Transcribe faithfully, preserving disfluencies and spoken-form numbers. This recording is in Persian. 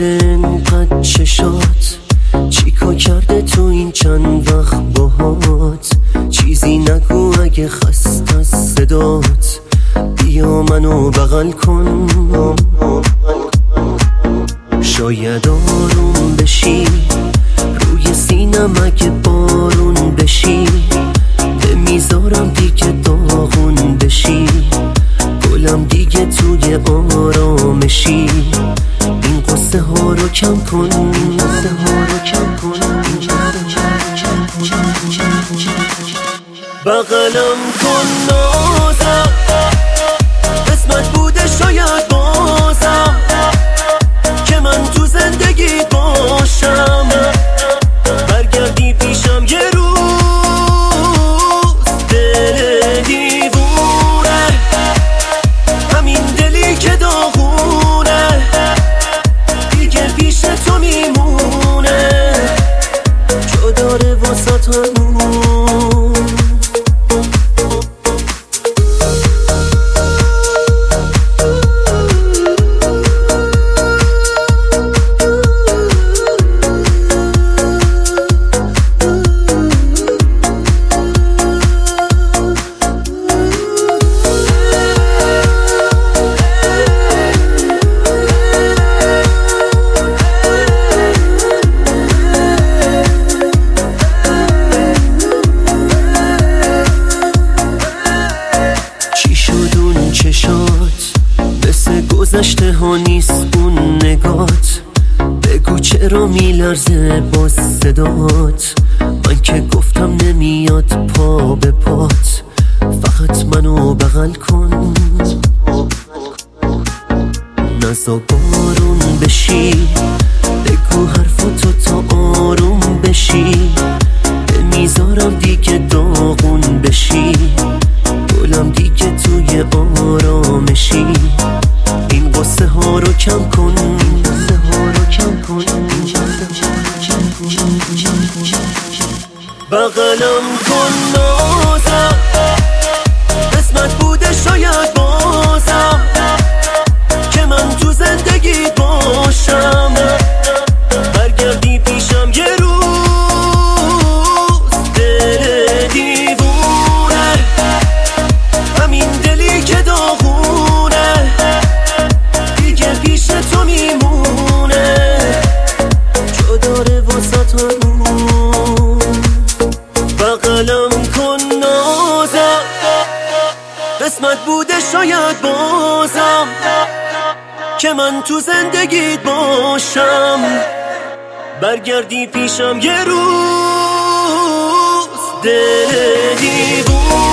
شده انقدر چشات؟ چیکار کرده تو این چند وقت باهات؟ چیزی نگو اگه خست از صدات، بیا منو بغل کن، شاید آروم بشی روی سینم اگه بارون بشی، نمیذارم دیگه داغون بشی، گلم دیگه توی آرامشی، این قصه ها رو کم کن، قصه ها رو کم کن، بغلم کن نازم، قسمت بوده شاید بازم که من تو زندگی باشم، برگردی پیشم یه روز، دل دیوونه همین دلی که داغونه دیگه پیش تو میمونه، جا داره واسه همون. مثل گذشته ها نیست اون نگات، بگو چرا میلرزه با صدات، من که گفتم نمیاد پا به پات، فقط منو بغل کن، نزا بارون بشی، بگو حرفاتو تا آروم بشی، نمیذارم دیگه داغون بشی، گلم دیگه توی آرامشی، این قصه ها رو کم کن، این قصه ها رو کم کن، بغلم کن نازم، قسمت بوده شاید بازم که من تو زندگی باشم، برگردی پیشم یه روز، دل دیوونه همین دلی که داغونه دیگه پیش تو میمونه، جا داره واسه همون، بغلم کن نازم، قسمت بوده شاید بازم که من تو زندگیت باشم، برگردی پیشم یه روز، دل دیوونه